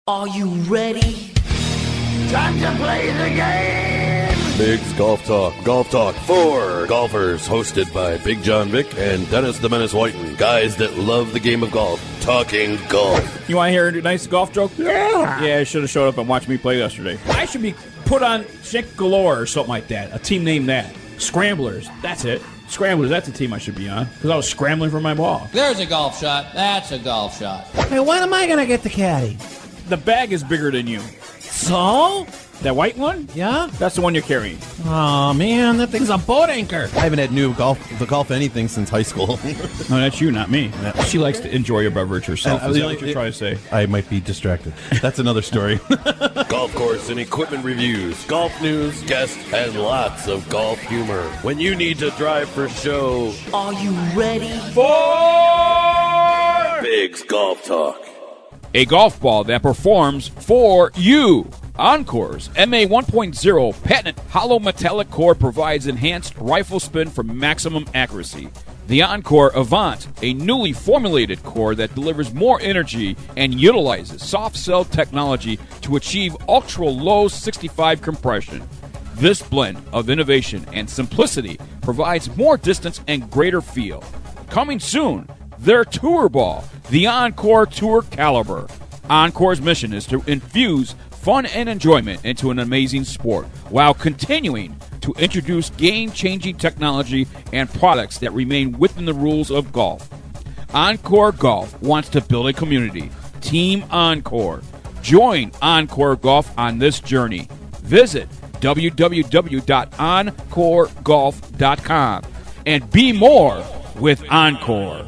Are you ready? Time to play the game! Big's Golf Talk for golfers, hosted by Big John Vick and Dennis the Menace Whiten. Guys that love the game of golf, talking golf. You want to hear a nice golf joke? Yeah! Yeah, I should have showed up and watched me play yesterday. I should be put on Chick Galore or something like that. A team named that. Scramblers. That's it. Scramblers, that's a team I should be on. Because I was scrambling for my ball. There's a golf shot. That's a golf shot. Hey, when am I going to get the caddy? The bag is bigger than you. So? That white one? Yeah? That's the one you're carrying. Oh, man, that thing's a boat anchor. I haven't had the golf anything since high school. No, that's you, not me. She likes to enjoy a beverage herself. Is that what you're trying to say? I might be distracted. That's another story. Golf course and equipment reviews, golf news, guests, and lots of golf humor. When you need to drive for show, Are you ready? for Big's Golf Talk. A golf ball that performs for you. Encore's MA 1.0 patented hollow metallic core provides enhanced rifle spin for maximum accuracy. The Encore Avant, a newly formulated core that delivers more energy and utilizes soft cell technology to achieve ultra-low 65 compression. This blend of innovation and simplicity provides more distance and greater feel. Coming soon, their tour ball, the Encore Tour Caliber. Encore's mission is to infuse fun and enjoyment into an amazing sport while continuing to introduce game-changing technology and products that remain within the rules of golf. Encore Golf wants to build a community. Team Encore. Join Encore Golf on this journey. Visit www.encoregolf.com and be more with Encore.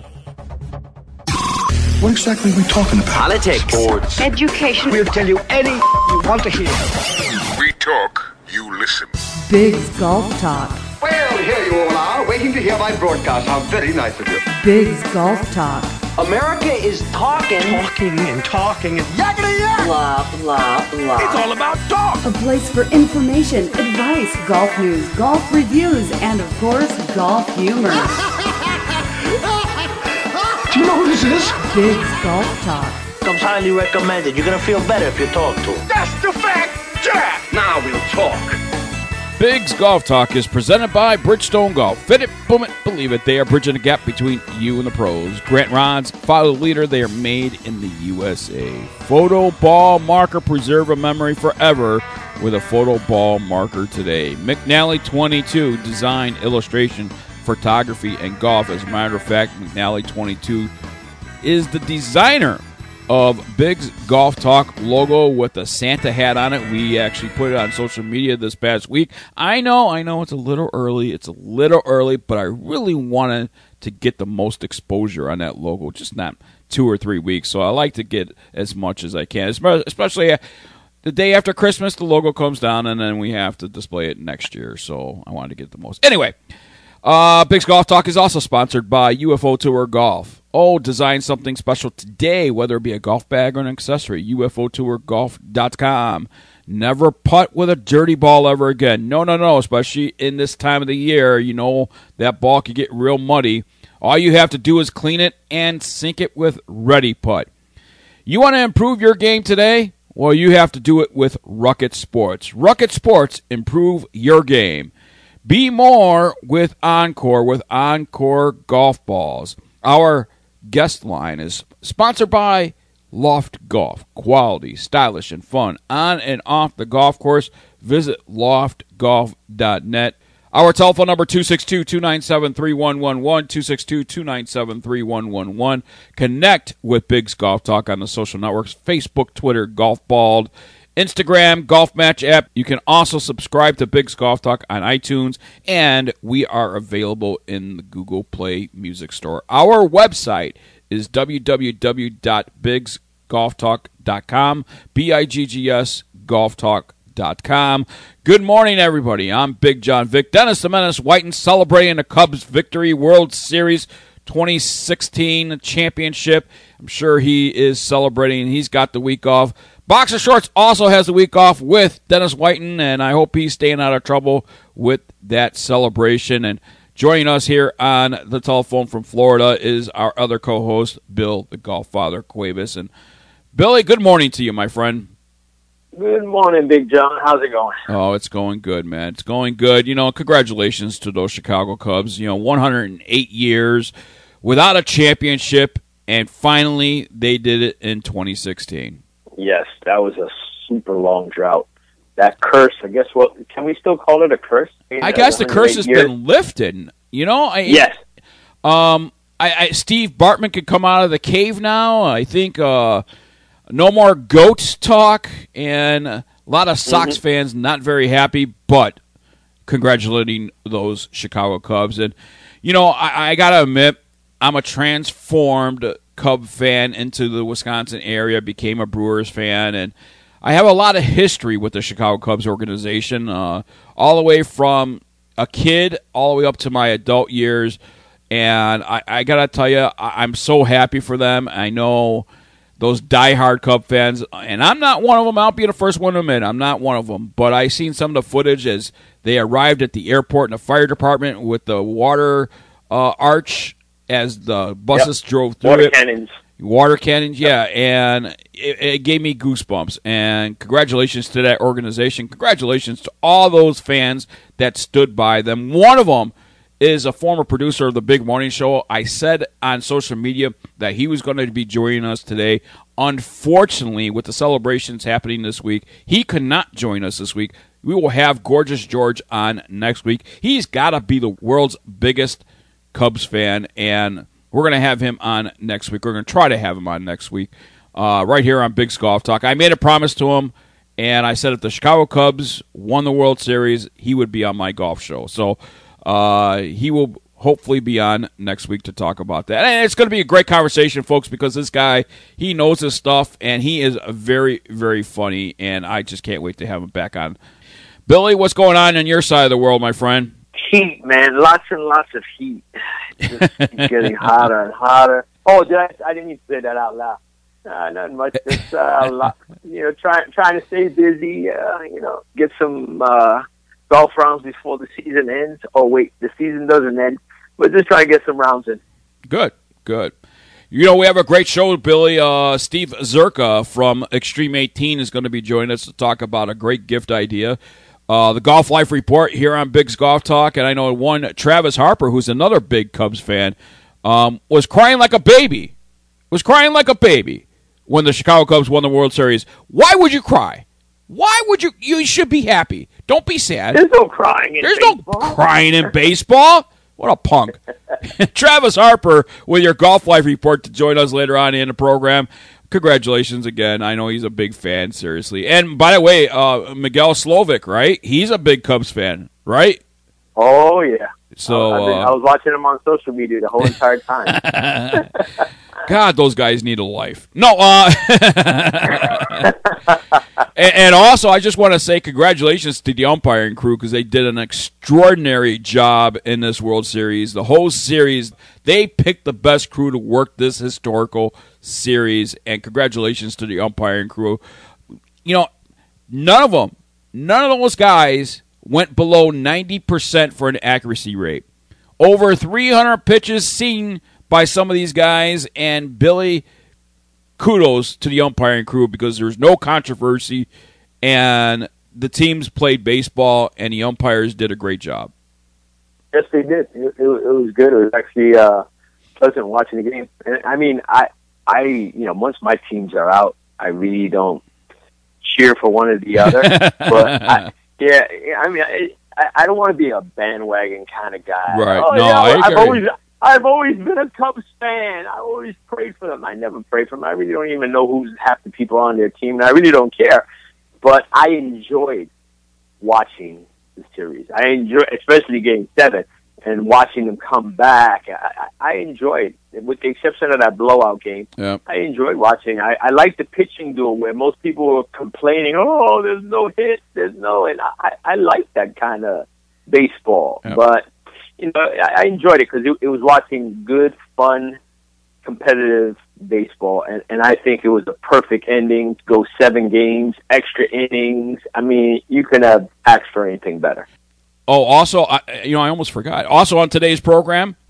What exactly are we talking about? Politics. Sports. Education. We'll tell you any you want to hear. We talk, you listen. Big's Golf Talk. Well, here you all are, waiting to hear my broadcast. How very nice of you. Big's Golf Talk. America is talking. Talking and yakety yak! Blah, blah, blah. It's all about talk! A place for information, advice, golf news, golf reviews, and of course, golf humor. Do you know who this is? Big's Golf Talk. Comes highly recommended. You're gonna feel better if you talk to him. That's the fact, Jack! Now we'll talk. Big's Golf Talk is presented by Bridgestone Golf. Fit it, boom it, believe it. They are bridging the gap between you and the pros. Grant rods, follow the leader. They are made in the USA. Photo ball marker, preserve a memory forever with a photo ball marker today. McNally 22, design, illustration, photography, and golf. As a matter of fact, McNally 22 is the designer of Big's Golf Talk logo with the Santa hat on it. We actually put it on social media this past week. I know it's a little early. But I really wanted to get the most exposure on that logo, just not 2 or 3 weeks. So I like to get as much as I can, especially the day after Christmas, the logo comes down, and then we have to display it next year. So I wanted to get the most. Anyway, Big's Golf Talk is also sponsored by UFO Tour Golf. Oh, design something special today, whether it be a golf bag or an accessory. UFOTourGolf.com. Never putt with a dirty ball ever again. No, especially in this time of the year. You know, that ball could get real muddy. All you have to do is clean it and sink it with Ready Putt. You want to improve your game today? Well, you have to do it with Rucket Sports. Rucket Sports, improve your game. Be more with Encore golf balls. Our guest line is sponsored by Loft Golf. Quality, stylish, and fun on and off the golf course. Visit loftgolf.net. Our telephone number, 262-297-3111, 262-297-3111. Connect with Big's Golf Talk on the social networks, Facebook, Twitter, Golf Bald, Instagram, Golf Match app. You can also subscribe to Big's Golf Talk on iTunes, and we are available in the Google Play Music Store. Our website is www.bigsgolftalk.com, BIGGS golftalk.com. Good morning, everybody. I'm Big John Vick. Dennis the Menace Whiten celebrating the Cubs' victory, World Series 2016 championship. I'm sure he is celebrating. He's got the week off. Boxer Shorts also has a week off with Dennis Whiten, and I hope he's staying out of trouble with that celebration. And joining us here on the telephone from Florida is our other co-host, Bill, the Golf Father Cuevas. And Billy, good morning to you, my friend. Good morning, Big John. How's it going? Oh, it's going good, man. It's going good. Congratulations to those Chicago Cubs. 108 years without a championship, and finally they did it in 2016. Yes, that was a super long drought. That curse, I guess, can we still call it a curse? I guess the curse has been lifted. Yes. Steve Bartman could come out of the cave now. I think no more goats talk, and a lot of Sox fans not very happy, but congratulating those Chicago Cubs. And, I got to admit, I'm a transformed Cub fan into the Wisconsin area, became a Brewers fan, and I have a lot of history with the Chicago Cubs organization, all the way from a kid all the way up to my adult years. And I got to tell you, I'm so happy for them. I know those diehard Cub fans, and I'm not one of them. I'll be the first one to admit I'm not one of them. But I seen some of the footage as they arrived at the airport in the fire department with the water arch as the buses drove through Water it. cannons. Water cannons, yeah, and it gave me goosebumps. And congratulations to that organization. Congratulations to all those fans that stood by them. One of them is a former producer of the Big Morning Show. I said on social media that he was going to be joining us today. Unfortunately, with the celebrations happening this week, he could not join us this week. We will have Gorgeous George on next week. He's got to be the world's biggest Cubs fan, and we're going to have him on next week. We're going to try to have him on next week right here on Big Golf Talk. I made a promise to him, and I said if the Chicago Cubs won the World Series, he would be on my golf show. So he will hopefully be on next week to talk about that. And it's going to be a great conversation, folks, because this guy, he knows his stuff, and he is very, very funny, and I just can't wait to have him back on. Billy, what's going on your side of the world, my friend? Heat, man. Lots and lots of heat. Just getting hotter and hotter. Oh, I didn't even say that out loud. Not much. Just a lot. Trying to stay busy. Get some golf rounds before the season ends. Oh wait, the season doesn't end. But just trying to get some rounds in. Good. We have a great show, Billy. Steve Zerka from Extreme 18 is going to be joining us to talk about a great gift idea. The Golf Life Report here on Big's Golf Talk, and I know one, Travis Harper, who's another big Cubs fan, was crying like a baby. When the Chicago Cubs won the World Series. Why would you cry? Why would you? You should be happy. Don't be sad. There's no crying in baseball. No crying in baseball. What a punk. Travis Harper with your Golf Life Report to join us later on in the program. Congratulations again. I know he's a big fan, seriously. And by the way, Miguel Slovic, right? He's a big Cubs fan, right? Oh, yeah. So I was watching him on social media the whole entire time. God, those guys need a life. No, and also I just want to say congratulations to the umpiring crew because they did an extraordinary job in this World Series. The whole series, they picked the best crew to work this historical series, and congratulations to the umpiring crew. None of those guys went below 90% for an accuracy rate. Over 300 pitches seen by some of these guys, and Billy, kudos to the umpiring crew because there's no controversy, and the teams played baseball, and the umpires did a great job. Yes, they did. It was good. It was actually pleasant watching the game. And I mean, I once my teams are out, I really don't cheer for one or the other. But I don't want to be a bandwagon kind of guy. Right? Oh, no, yeah, I've always been a Cubs fan. I always prayed for them. I never prayed for them. I really don't even know who's half the people on their team, and I really don't care. But I enjoyed watching the series. I enjoyed, especially Game 7, and watching them come back. I enjoyed it, with the exception of that blowout game. Yep. I enjoyed watching. I like the pitching duel where most people were complaining, oh, there's no hit, and I like that kind of baseball. Yep. But I enjoyed it because it was watching good, fun, competitive baseball, and I think it was a perfect ending to go 7 games, extra innings. I mean, you couldn't have asked for anything better. Oh, also, I almost forgot. Also on today's program,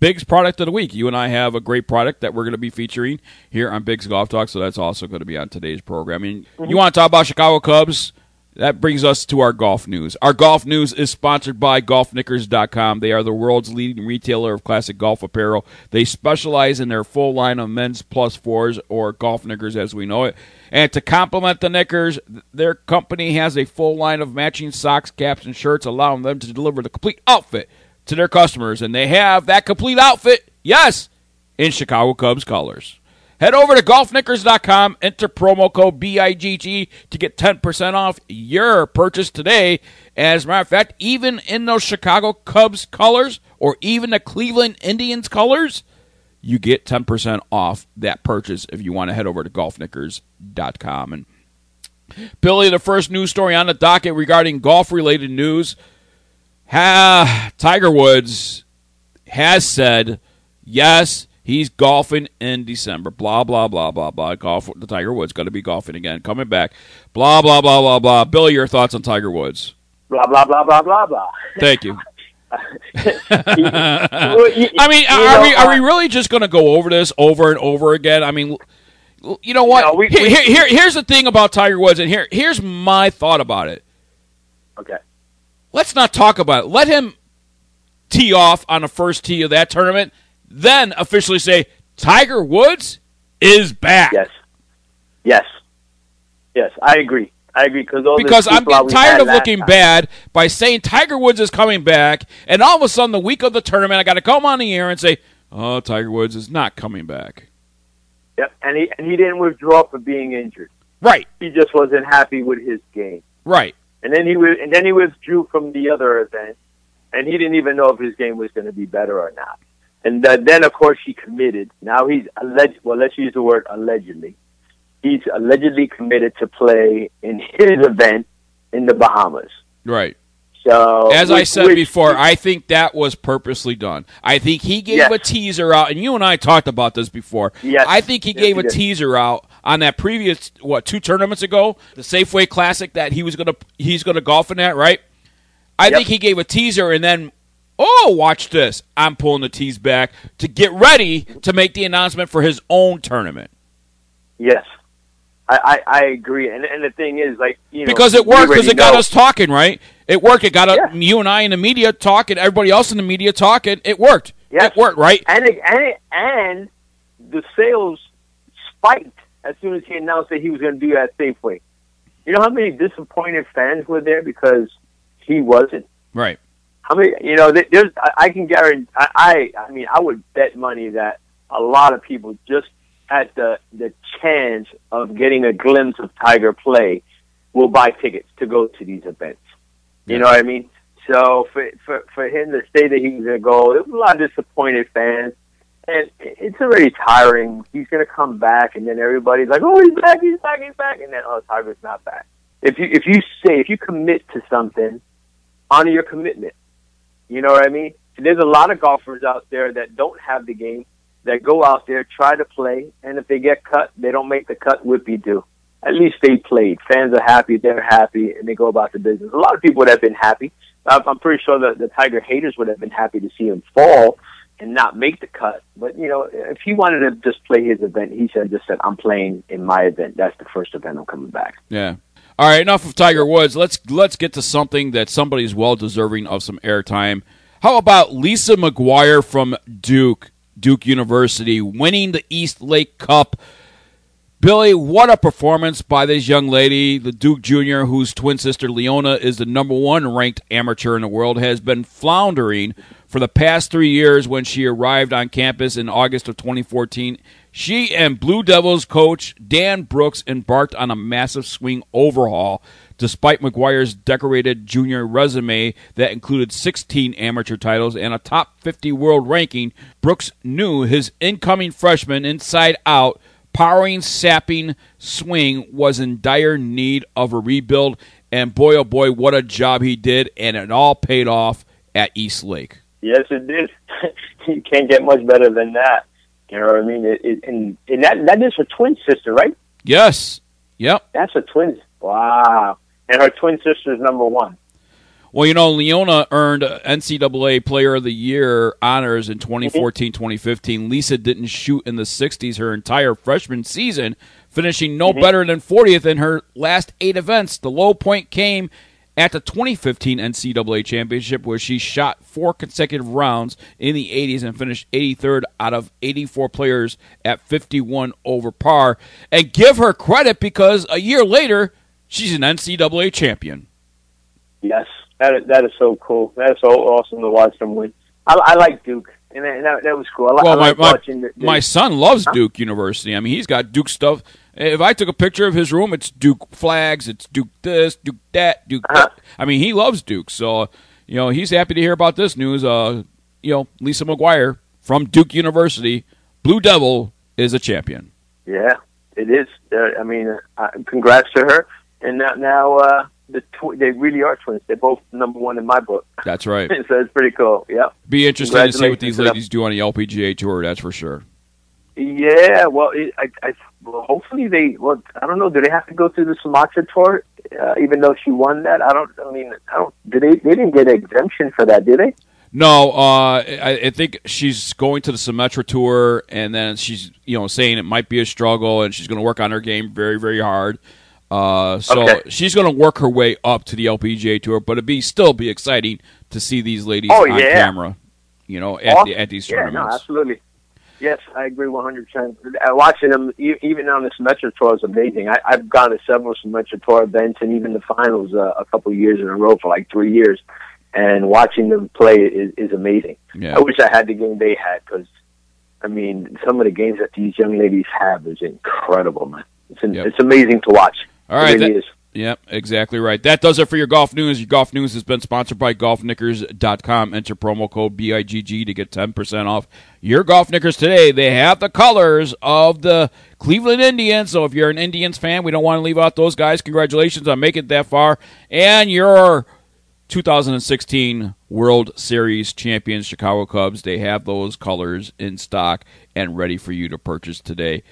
Big's product of the week. You and I have a great product that we're going to be featuring here on Big's Golf Talk, so that's also going to be on today's program. You want to talk about Chicago Cubs? That brings us to our golf news. Our golf news is sponsored by GolfKnickers.com. They are the world's leading retailer of classic golf apparel. They specialize in their full line of men's plus fours, or golf knickers as we know it. And to complement the knickers, their company has a full line of matching socks, caps, and shirts, allowing them to deliver the complete outfit to their customers. And they have that complete outfit, yes, in Chicago Cubs colors. Head over to GolfKnickers.com, enter promo code BIGG to get 10% off your purchase today. As a matter of fact, even in those Chicago Cubs colors or even the Cleveland Indians colors, you get 10% off that purchase if you want to head over to GolfKnickers.com. And Billy, the first news story on the docket regarding golf-related news, Tiger Woods has said, yes, he's golfing in December. Blah, blah, blah, blah, blah. The Tiger Woods going to be golfing again, coming back. Blah, blah, blah, blah, blah. Billy, your thoughts on Tiger Woods? Blah, blah, blah, blah, blah, blah. Thank you. I mean, are we really just going to go over this over and over again? I mean, you know what? Here's the thing about Tiger Woods, and here's my thought about it. Okay. Let's not talk about it. Let him tee off on the first tee of that tournament, then officially say, Tiger Woods is back. Yes, I agree. Because I'm getting tired of looking bad by saying Tiger Woods is coming back, and all of a sudden the week of the tournament I got to come on the air and say, oh, Tiger Woods is not coming back. Yep, and he didn't withdraw for being injured. Right. He just wasn't happy with his game. Right. And then he withdrew from the other event, and he didn't even know if his game was going to be better or not. And then, of course, he committed. Now he's let's use the word allegedly. He's allegedly committed to play in his event in the Bahamas. Right. So, as I said before, I think that was purposely done. I think he gave a teaser out, and you and I talked about this before. Yes. I think he gave a teaser out on that previous 2 tournaments ago, the Safeway Classic that he's gonna golf in that, right? I think he gave a teaser, and then, watch this. I'm pulling the tees back to get ready to make the announcement for his own tournament. Yes. I agree. And the thing is, because it worked, because it got us talking, right? It worked. It got you and I in the media talking, everybody else in the media talking. It worked. Yes. It worked, right? And the sales spiked as soon as he announced that he was going to do that Safeway. You know how many disappointed fans were there because he wasn't? Right. How many? I can guarantee. I would bet money that a lot of people just at the chance of getting a glimpse of Tiger play will buy tickets to go to these events. You know what I mean? So for him to say that he was going to go, there was a lot of disappointed fans, and it's already tiring. He's going to come back, and then everybody's like, "Oh, he's back, and then Tiger's not back. If you commit to something, honor your commitment. You know what I mean? And there's a lot of golfers out there that don't have the game, that go out there, try to play, and if they get cut, they don't make the cut, whippy-do. At least they played. Fans are happy, they're happy, and they go about the business. A lot of people would have been happy. I'm pretty sure the Tiger haters would have been happy to see him fall and not make the cut. But, if he wanted to just play his event, he should have just said, I'm playing in my event. That's the first event I'm coming back. Yeah. All right, enough of Tiger Woods. Let's get to something that somebody's well-deserving of some airtime. How about Lisa McGuire from Duke University, winning the East Lake Cup? Billy, what a performance by this young lady. The Duke Junior, whose twin sister Leona is the number 1 ranked amateur in the world, has been floundering for the past 3 years. When she arrived on campus in August of 2014, she and Blue Devils coach Dan Brooks embarked on a massive swing overhaul. Despite McGuire's decorated junior resume that included 16 amateur titles and a top 50 world ranking, Brooks knew his incoming freshman inside out, powering, sapping swing was in dire need of a rebuild, and boy, oh boy, what a job he did, and it all paid off at East Lake. Yes, it did. You can't get much better than that. You know what I mean? And that is her twin sister, right? Yes. Yep. That's her twin. Wow. And her twin sister is number 1. Well, Leona earned NCAA Player of the Year honors in 2014-2015. Lisa didn't shoot in the 60s her entire freshman season, finishing no better than 40th in her last 8 events. The low point came at the 2015 NCAA Championship, where she shot 4 consecutive rounds in the 80s and finished 83rd out of 84 players at 51 over par. And give her credit, because a year later, she's an NCAA champion. Yes, that is so cool. That is so awesome to watch them win. I like Duke, and that was cool. I like watching my son loves Duke University. I mean, he's got Duke stuff. If I took a picture of his room, it's Duke flags, it's Duke this, Duke that, Duke that. I mean, he loves Duke, so he's happy to hear about this news. Lisa McGuire from Duke University, Blue Devil, is a champion. Yeah, it is. Congrats to her. And now they really are twins. They're both number 1 in my book. That's right. So it's pretty cool. Yeah. Be interesting to see what these ladies do on the LPGA Tour. That's for sure. Yeah. Well, hopefully they. Well, I don't know. Do they have to go through the Sumatra Tour? Even though she won that, I don't. They didn't get an exemption for that, did they? No, I think she's going to the Symmetra Tour, and then she's saying it might be a struggle, and she's going to work on her game very, very hard. She's going to work her way up to the LPGA Tour, but it'd still be exciting to see these ladies on camera, at these tournaments. Yeah, no, absolutely. Yes, I agree 100%. Watching them, even on the Symmetra Tour, is amazing. I've gone to several Symmetra Tour events and even the finals a couple of years in a row for like 3 years. And watching them play is amazing. Yeah. I wish I had the game they had, because, some of the games that these young ladies have is incredible, man. It's amazing to watch. All right. It really is. Yep, exactly right. That does it for your golf news. Your golf news has been sponsored by golfknickers.com. Enter promo code BIGG to get 10% off your golf knickers today. They have the colors of the Cleveland Indians, so if you're an Indians fan, we don't want to leave out those guys. Congratulations on making it that far. And your 2016 World Series champions, Chicago Cubs, they have those colors in stock and ready for you to purchase today.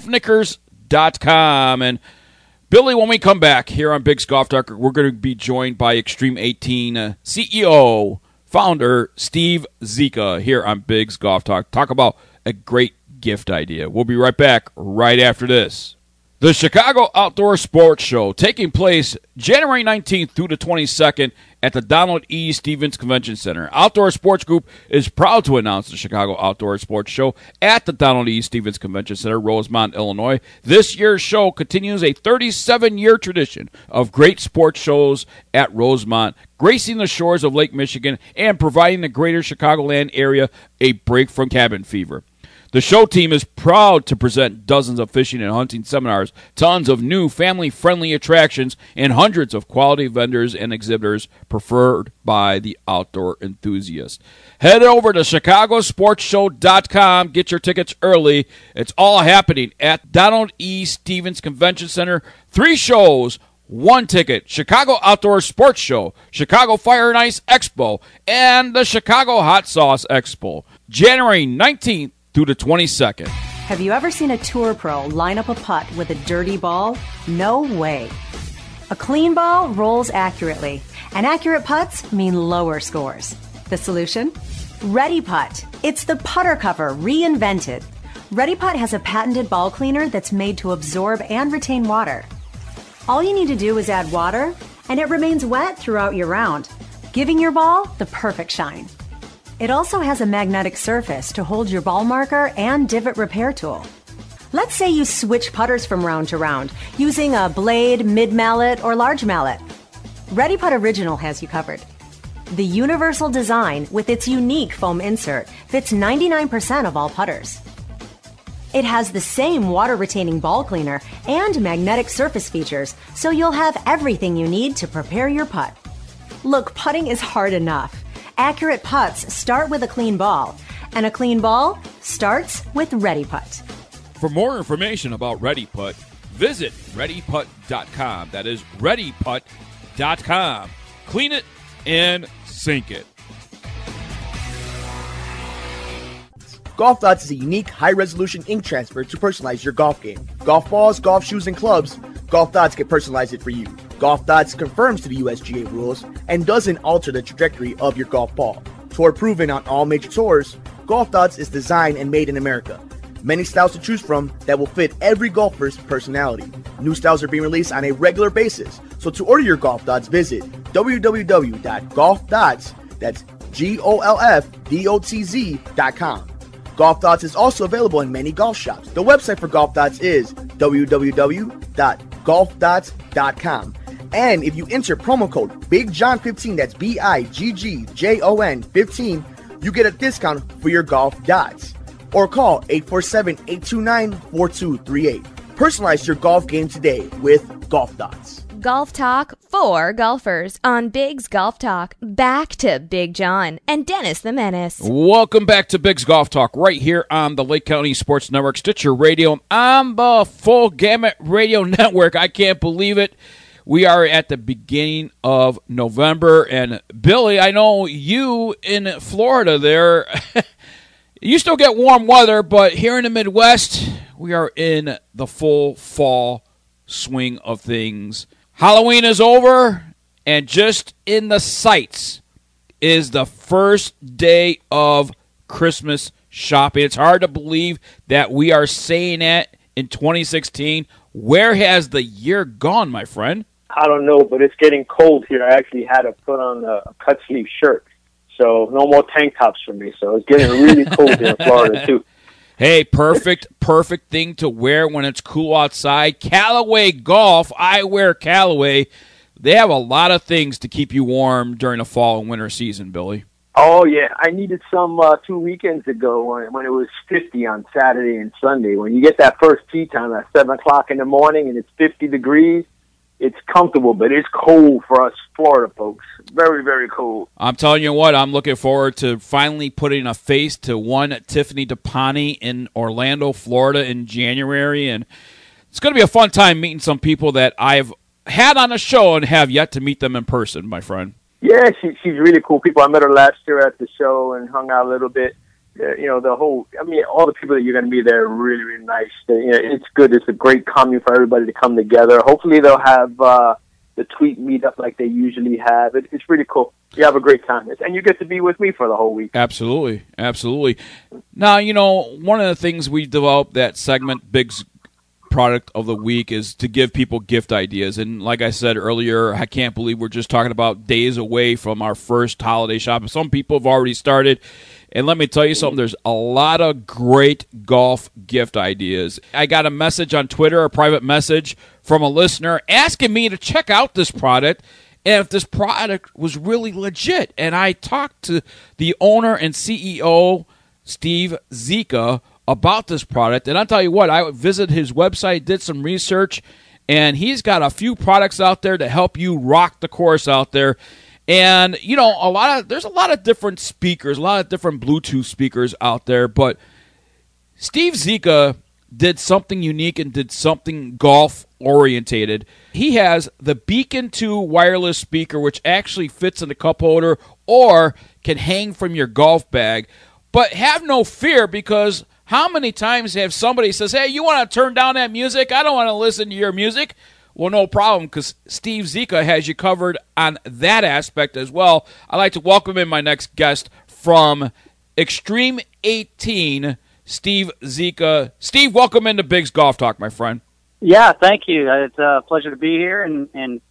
golfknickers.com. And Billy, when we come back here on Big's Golf Talk, we're going to be joined by Extreme 18 CEO, founder Steve Zika here on Big's Golf Talk. Talk about a great gift idea. We'll be right back right after this. The Chicago Outdoor Sports Show, taking place January 19th through the 22nd at the Donald E. Stevens Convention Center. Outdoor Sports Group is proud to announce the Chicago Outdoor Sports Show at the Donald E. Stevens Convention Center, Rosemont, Illinois. This year's show continues a 37-year tradition of great sports shows at Rosemont, gracing the shores of Lake Michigan and providing the greater Chicagoland area a break from cabin fever. The show team is proud to present dozens of fishing and hunting seminars, tons of new family-friendly attractions, and hundreds of quality vendors and exhibitors preferred by the outdoor enthusiast. Head over to chicagosportshow.com. Get your tickets early. It's all happening at Donald E. Stevens Convention Center. 3 shows, 1 ticket: Chicago Outdoor Sports Show, Chicago Fire and Ice Expo, and the Chicago Hot Sauce Expo. January 19th through the 22nd. Have you ever seen a tour pro line up a putt with a dirty ball? No way. A clean ball rolls accurately, and accurate putts mean lower scores. The solution? Ready Putt. It's the putter cover reinvented. Ready Putt has a patented ball cleaner that's made to absorb and retain water. All you need to do is add water, and it remains wet throughout your round, giving your ball the perfect shine. It also has a magnetic surface to hold your ball marker and divot repair tool. Let's say you switch putters from round to round using a blade, mid-mallet, or large mallet. Ready Putt Original has you covered. The universal design with its unique foam insert fits 99% of all putters. It has the same water-retaining ball cleaner and magnetic surface features, so you'll have everything you need to prepare your putt. Look, putting is hard enough. Accurate putts start with a clean ball, and a clean ball starts with Ready Putt. For more information about Ready Putt, visit ReadyPutt.com. That is ReadyPutt.com. Clean it and sink it. Golf Dots is a unique, high-resolution ink transfer to personalize your golf game. Golf balls, golf shoes, and clubs, Golf Dots can personalize it for you. Golf Dots conforms to the USGA rules and doesn't alter the trajectory of your golf ball. Tour proven on all major tours, Golf Dots is designed and made in America. Many styles to choose from that will fit every golfer's personality. New styles are being released on a regular basis, so to order your Golf Dots, visit www.golfdots, that's GOLFDOTZ.com. Golf Dots is also available in many golf shops. The website for Golf Dots is www.golfdots.com. And if you enter promo code BigJohn15, that's BIGGJON 15, you get a discount for your Golf Dots. Or call 847-829-4238. Personalize your golf game today with Golf Dots. Golf Talk for golfers on Big's Golf Talk. Back to Big John and Dennis the Menace. Welcome back to Big's Golf Talk right here on the Lake County Sports Network, Stitcher Radio, on the Full Gamut Radio Network. I can't believe it. We are at the beginning of November, and Billy, I know you in Florida there, you still get warm weather, but here in the Midwest, we are in the full fall swing of things. Halloween is over, and just in the sights is the first day of Christmas shopping. It's hard to believe that we are saying that in 2016. Where has the year gone, my friend? I don't know, but it's getting cold here. I actually had to put on a cut-sleeve shirt, so no more tank tops for me. So it's getting really cold here in Florida, too. Hey, perfect thing to wear when it's cool outside. Callaway Golf, I wear Callaway. They have a lot of things to keep you warm during the fall and winter season, Billy. Oh, yeah. I needed some 2 weekends ago when it was 50 on Saturday and Sunday. When you get that first tee time at 7 o'clock in the morning and it's 50 degrees, it's comfortable, but it's cold for us Florida folks. Very, very cold. I'm telling you what, I'm looking forward to finally putting a face to one Tiffany DePani in Orlando, Florida in January. And it's going to be a fun time meeting some people that I've had on the show and have yet to meet them in person, my friend. Yeah, she's really cool people. I met her last year at the show and hung out a little bit. All the people that you're going to be there are really, really nice. It's good. It's a great commune for everybody to come together. Hopefully they'll have the tweet meetup like they usually have. It's really cool. You have a great time. And you get to be with me for the whole week. Absolutely. Absolutely. Now, one of the things we developed that segment, Big's Product of the Week, is to give people gift ideas. And like I said earlier, I can't believe we're just talking about days away from our first holiday shopping. Some people have already started. And let me tell you something, there's a lot of great golf gift ideas. I got a message on Twitter, a private message from a listener asking me to check out this product and if this product was really legit. And I talked to the owner and CEO, Steve Zika, about this product. And I'll tell you what, I visited his website, did some research, and he's got a few products out there to help you rock the course out there. And, there's a lot of different speakers, a lot of different Bluetooth speakers out there, but Steve Zika did something unique and did something golf-orientated. He has the Beacon 2 wireless speaker, which actually fits in the cup holder or can hang from your golf bag. But have no fear, because how many times have somebody says, hey, you want to turn down that music? I don't want to listen to your music. Well, no problem, because Steve Zika has you covered on that aspect as well. I'd like to welcome in my next guest from Extreme 18, Steve Zika. Steve, welcome into Big's Golf Talk, my friend. Yeah, thank you. It's a pleasure to be here, and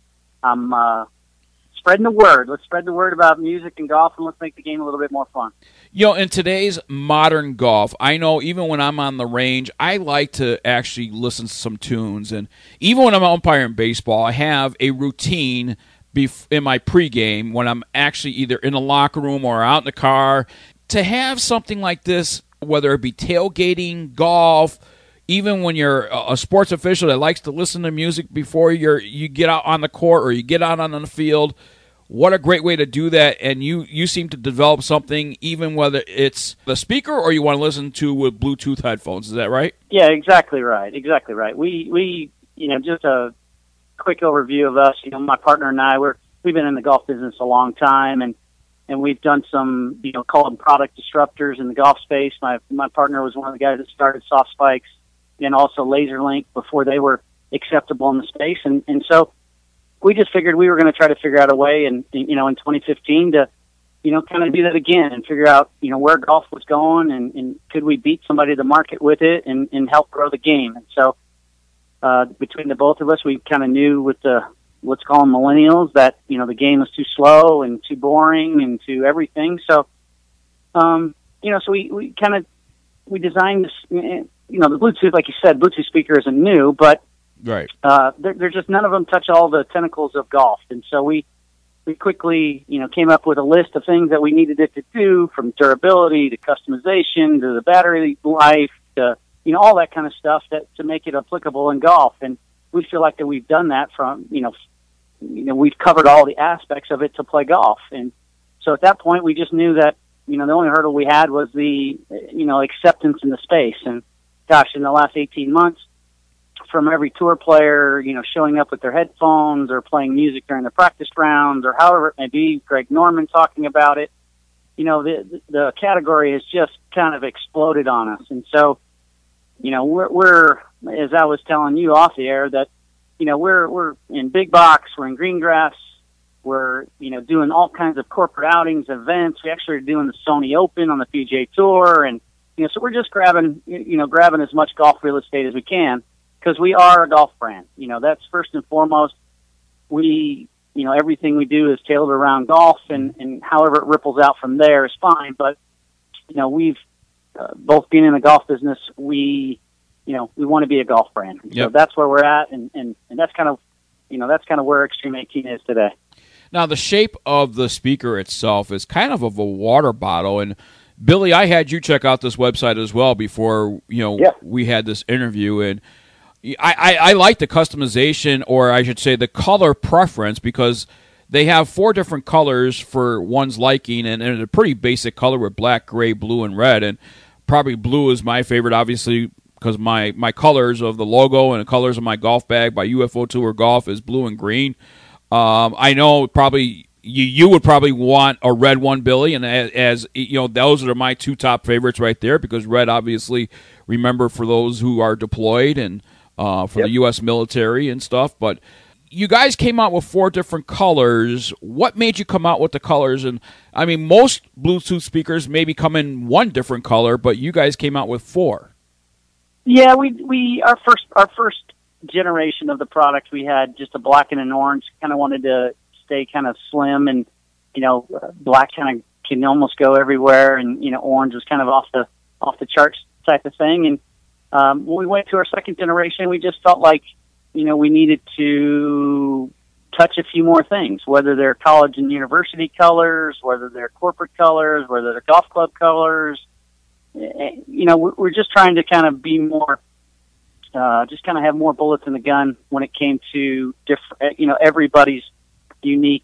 I'm spreading the word. Let's spread the word about music and golf, and let's make the game a little bit more fun. In today's modern golf, I know even when I'm on the range, I like to actually listen to some tunes. And even when I'm umpiring baseball, I have a routine in my pregame when I'm actually either in the locker room or out in the car. To have something like this, whether it be tailgating, golf, even when you're a sports official that likes to listen to music before you get out on the court or you get out on the field, what a great way to do that. And you seem to develop something, even whether it's the speaker or you want to listen to with Bluetooth headphones. Is that right? Yeah, exactly right. Exactly right. We just a quick overview of us. My partner and I, we've been in the golf business a long time, and we've done some, call them product disruptors in the golf space. My partner was one of the guys that started Soft Spikes and also LaserLink before they were acceptable in the space. And so we just figured we were going to try to figure out a way, and in 2015 to kind of do that again and figure out where golf was going and could we beat somebody to market with it and help grow the game. And so between the both of us, we kind of knew with the let's call them millennials that the game was too slow and too boring and too everything. So so we designed this. The Bluetooth, like you said, Bluetooth speaker isn't new, but right. They're just none of them touch all the tentacles of golf. And so we quickly, came up with a list of things that we needed it to do, from durability to customization to the battery life to, all that kind of stuff to make it applicable in golf. And we feel like that we've done that from, we've covered all the aspects of it to play golf. And so at that point, we just knew that, the only hurdle we had was the, acceptance in the space. And gosh, in the last 18 months, from every tour player, showing up with their headphones or playing music during the practice rounds or however it may be, Greg Norman talking about it, the category has just kind of exploded on us. And so, we're, as I was telling you off the air, that, we're in big box, we're in green grass, we're, doing all kinds of corporate outings, events. We actually are doing the Sony Open on the PGA Tour. And, so we're just grabbing as much golf real estate as we can, because we are a golf brand. That's first and foremost. We, everything we do is tailored around golf, and however it ripples out from there is fine. But, we've both being in the golf business, we want to be a golf brand. Yep. So that's where we're at, and that's kind of, that's kind of where Extreme 18 is today. Now, the shape of the speaker itself is kind of a water bottle, and Billy, I had you check out this website as well before, we had this interview, and I like the customization, or I should say the color preference, because they have 4 different colors for one's liking, and a pretty basic color with black, gray, blue, and red. And probably blue is my favorite, obviously, because my colors of the logo and the colors of my golf bag by UFO Tour Golf is blue and green. I know probably you would probably want a red one, Billy, and as those are my 2 top favorites right there, because red, obviously, remember, for those who are deployed and for the U.S. military and stuff. But you guys came out with 4 different colors. What made you come out with the colors? And I mean, most Bluetooth speakers maybe come in 1 different color, but you guys came out with 4. Yeah, we our first generation of the product, we had just a black and an orange. Kind of wanted to stay kind of slim, and black kind of can almost go everywhere, and orange was kind of off the charts type of thing. And when we went to our second generation, we just felt like, we needed to touch a few more things, whether they're college and university colors, whether they're corporate colors, whether they're golf club colors. We're just trying to kind of be more, just kind of have more bullets in the gun when it came to different, everybody's unique,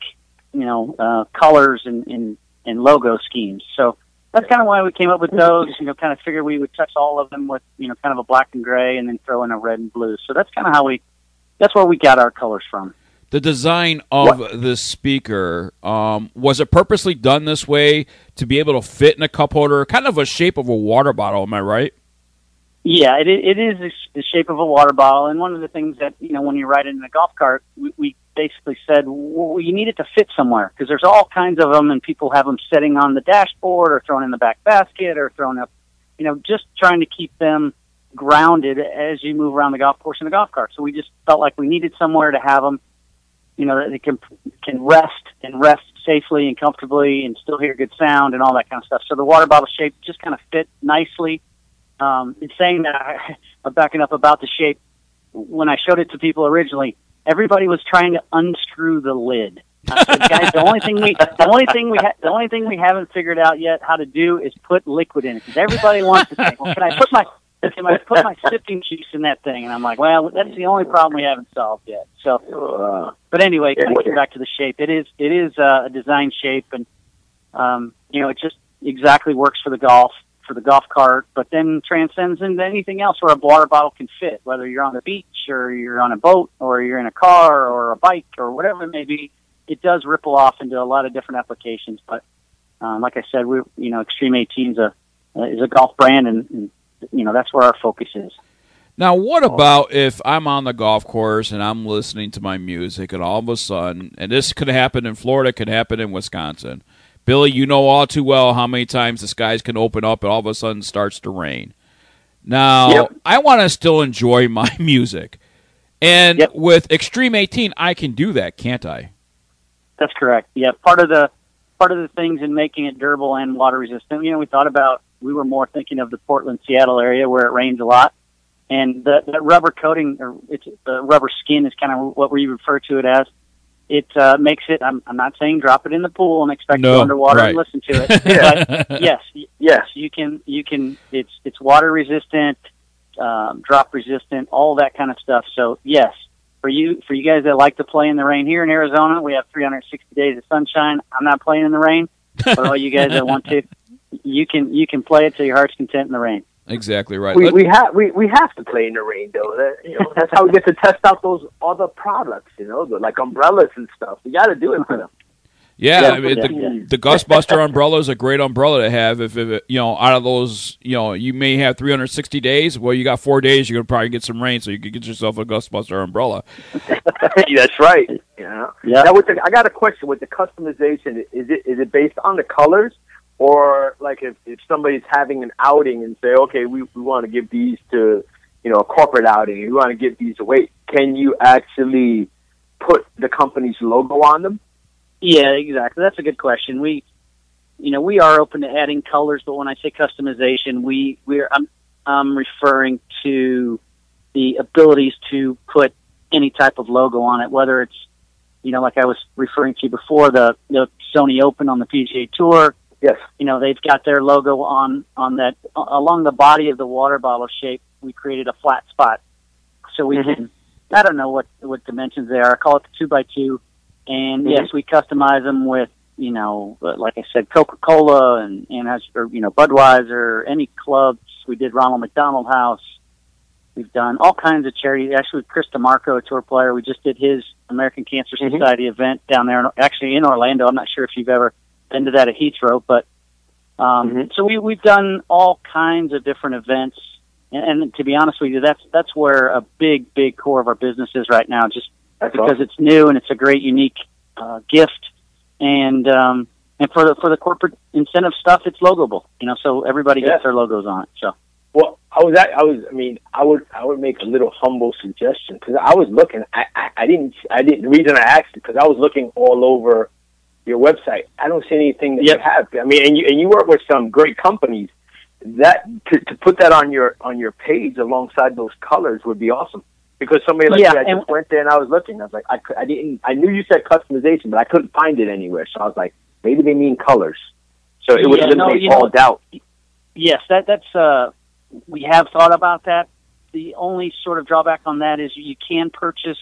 colors and logo schemes. So that's kind of why we came up with those, kind of figured we would touch all of them with, kind of a black and gray, and then throw in a red and blue. So that's kind of that's where we got our colors from. The design of the speaker, was it purposely done this way to be able to fit in a cup holder, kind of a shape of a water bottle, am I right? Yeah, it is the shape of a water bottle. And one of the things that, when you ride it in a golf cart, we basically said, well, you need it to fit somewhere, because there's all kinds of them, and people have them sitting on the dashboard or thrown in the back basket or thrown up, just trying to keep them grounded as you move around the golf course in a golf cart. So we just felt like we needed somewhere to have them, that they can rest safely and comfortably and still hear good sound and all that kind of stuff. So the water bottle shape just kind of fit nicely. In saying that, I'm backing up about the shape. When I showed it to people originally, everybody was trying to unscrew the lid. I said, guys, the only thing we haven't figured out yet how to do is put liquid in it, because everybody wants to think, well, can I put my sipping juice in that thing? And I'm like, well, that's the only problem we haven't solved yet. So, but anyway, kind of get back to the shape. It is a design shape, and it just exactly works for the golf cart, but then transcends into anything else where a water bottle can fit, whether you're on the beach or you're on a boat or you're in a car or a bike or whatever it may be. It does ripple off into a lot of different applications. But like I said, Extreme 18 is a golf brand, and that's where our focus is. Now, what about if I'm on the golf course and I'm listening to my music and all of a sudden, and this could happen in Florida, could happen in Wisconsin. Billy, you know all too well how many times the skies can open up and all of a sudden starts to rain. Now, I want to still enjoy my music. And with Extreme 18, I can do that, can't I? That's correct. Yeah, part of the things in making it durable and water resistant, we were more thinking of the Portland, Seattle area where it rains a lot. And that rubber coating, or the rubber skin is kind of what we refer to it as. It makes it, I'm not saying drop it in the pool and expect to go underwater and listen to it. But yes, you can, it's water resistant, drop resistant, all that kind of stuff. So yes, for you guys that like to play in the rain here in Arizona, we have 360 days of sunshine. I'm not playing in the rain, but all you guys that want to, you can play it to your heart's content in the rain. Exactly right. We have to play in the rain though. That's how we get to test out those other products, like umbrellas and stuff. We got to do it for them. Yeah, I mean, the Gustbuster umbrella is a great umbrella to have. If out of those, you may have 360 days. Well, you got 4 days. You're gonna probably get some rain, so you could get yourself a Gustbuster umbrella. That's right. Yeah. Now, I got a question with the customization. Is it based on the colors, or like if somebody's having an outing and say, okay, we want to give these to a corporate outing, we want to give these away, can you actually put the company's logo on them? Yeah, exactly. That's a good question. We are open to adding colors, but when I say customization, I'm referring to the abilities to put any type of logo on it, whether it's, like I was referring to before, the Sony Open on the PGA Tour. Yes. They've got their logo on that along the body of the water bottle shape. We created a flat spot, so we can. I don't know what dimensions they are. I call it the 2x2. And yes, we customize them with, like I said, Coca-Cola and Budweiser, any clubs. We did Ronald McDonald House. We've done all kinds of charities. Actually, Chris DeMarco, a tour player, we just did his American Cancer Society event down there, actually in Orlando. I'm not sure if you've ever been to that at Heathrow, but so we've done all kinds of different events. And to be honest with you, that's where a big core of our business is right now. Just because it's new and it's a great, unique gift, and for the corporate incentive stuff, it's logoable. So everybody gets their logos on it. So, well, I would make a little humble suggestion, because I was looking. The reason I asked because I was looking all over your website. I don't see anything that you have. I mean, and you work with some great companies. That to put that on your page alongside those colors would be awesome. Because somebody like me, I just went there and I was looking. I was like, I knew you said customization, but I couldn't find it anywhere. So I was like, maybe they mean colors. So it would eliminate all doubt. Yes, that's we have thought about that. The only sort of drawback on that is you can purchase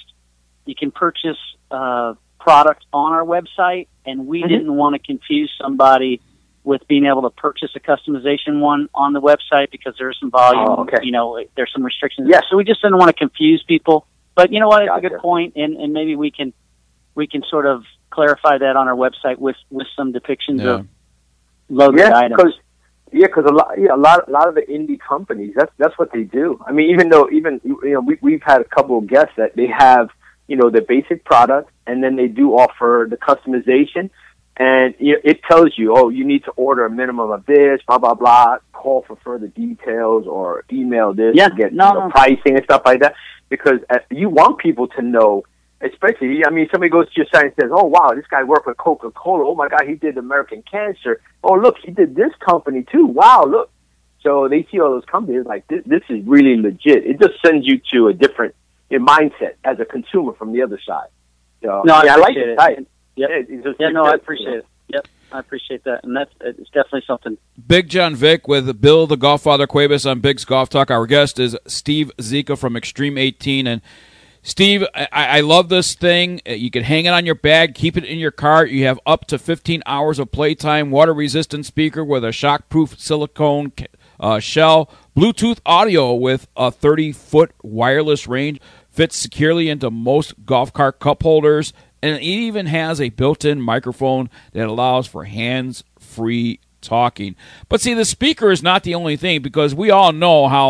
product on our website, and we didn't want to confuse somebody with being able to purchase a customization one on the website, because there's some volume, there's some restrictions. Yes. So we just didn't want to confuse people. But you know what? It's a good point, and maybe we can sort of clarify that on our website with some depictions of logoed items. Because a lot of the indie companies, that's what they do. I mean, we've had a couple of guests that they have, the basic product, and then they do offer the customization. And it tells you, you need to order a minimum of this, blah, blah, blah, call for further to or email this to get pricing and stuff like that. Because you want people to know, especially, somebody goes to your site and says, oh, wow, this guy worked with Coca-Cola. Oh, my God, he did American Cancer. Oh, look, he did this company, too. Wow, look. So they see all those companies like, this is really legit. It just sends you to a different mindset as a consumer from the other side. So, I like it. I appreciate it. Yep, I appreciate that, and it's definitely something. Big John Vick with Bill the Golffather Cuevas on Big's Golf Talk. Our guest is Steve Zika from Extreme 18, and Steve, I love this thing. You can hang it on your bag, keep it in your car. You have up to 15 hours of playtime. Water-resistant speaker with a shock-proof silicone shell. Bluetooth audio with a 30-foot wireless range. Fits securely into most golf cart cup holders. And it even has a built-in microphone that allows for hands-free talking. But see, the speaker is not the only thing, because we all know how